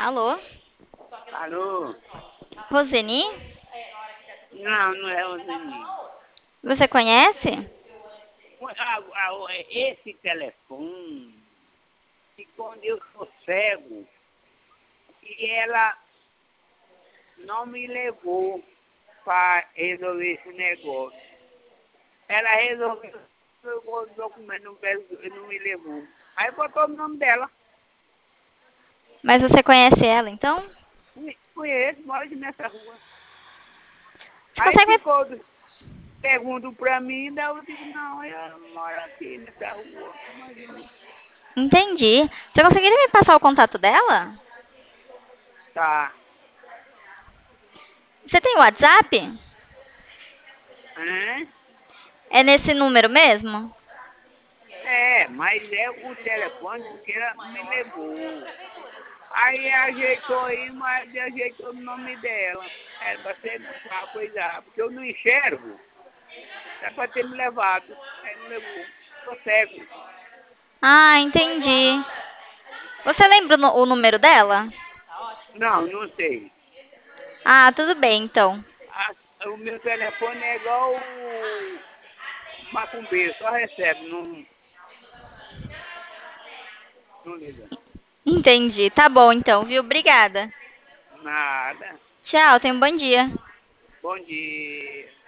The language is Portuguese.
Alô? Alô? Roseni? Não, não é o Zeninho. Você conhece? Esse telefone, e quando eu sou cego, e ela não me levou para resolver esse negócio. Ela resolveu, pegou o documento no Brasil e não me levou. Aí botou o nome dela. Mas você conhece ela, então? Conheço, mora aqui nessa rua. Você Aí consegue me... ficou pergunto pra mim, daí eu digo, não, eu moro aqui nessa rua. Imagina. Entendi. Você conseguiria me passar o contato dela? Tá. Você tem WhatsApp? Hã? É nesse número mesmo? É, mas é o telefone porque ela me levou. Aí ajeitou aí, mas ajeitou o nome dela. Era pra ser pra coisar, porque eu não enxergo. Era pra ter me levado. Aí não levou. Tô cego. Ah, entendi. Você lembra o número dela? Não, não sei. Ah, tudo bem, então. O meu telefone é igual o macumbeiro, só recebe, não liga. Entendi. Tá bom, então, viu? Obrigada. Nada. Tchau, tenha um bom dia. Bom dia.